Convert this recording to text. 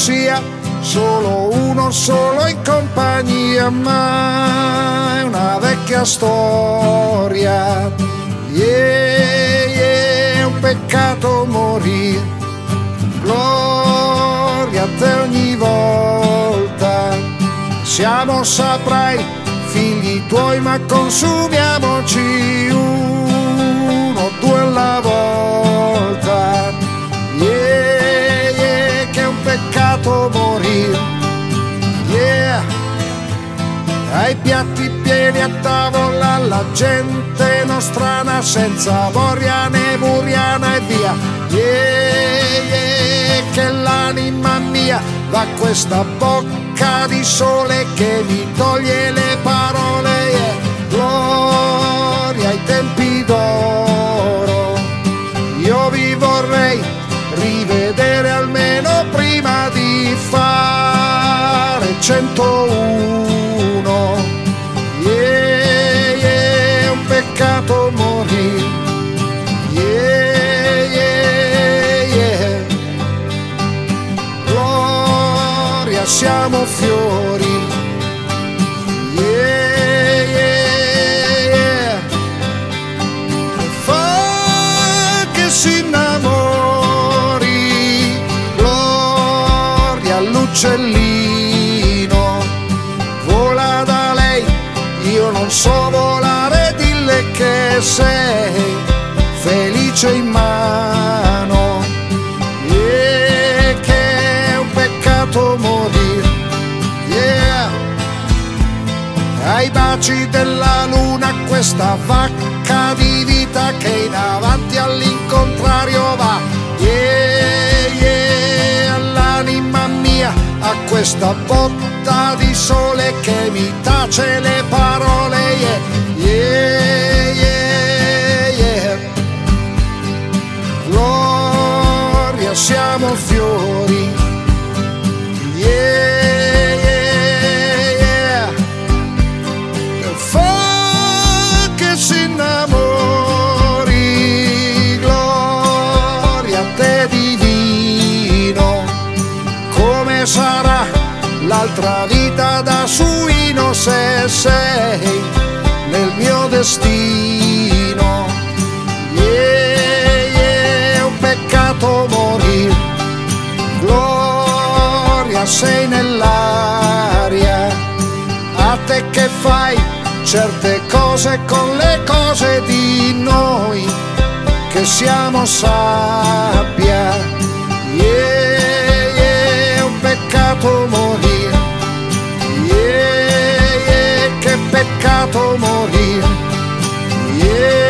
sia solo uno solo in compagnia, ma è una vecchia storia. È un peccato morire, gloria a te ogni volta. Siamo, saprai, figli tuoi, ma consumiamoci uno o due alla volta. Che è un peccato morire. Ai piatti pieni a tavola la gente nostrana, senza moria né buriana e via. Che l'anima mia va a questa bocca di sole che mi toglie le parole. Gloria ai tempi d'oro. Io vi vorrei rivedere almeno prima di fare 101. È un peccato morire. Gloria, siamo fiori. Fa che si innamori. Gloria all'uccellino, vola da lei. Io non so volare, dille che sei felice in mano. Che è un peccato morire. Ai baci della luna questa vacca di vita che in avanti all'incontrario va. All'anima mia a questa botta di sole che mi tace le parole. Gloria, siamo fiori. Fa che si innamori. Gloria a te divino. Come sarà l'altra vita da suino se sei nel mio destino. È un peccato morire. Gloria, sei nell'aria. A te che fai certe cose con le cose di noi, che siamo sabbia. È un peccato morire. Che peccato morire.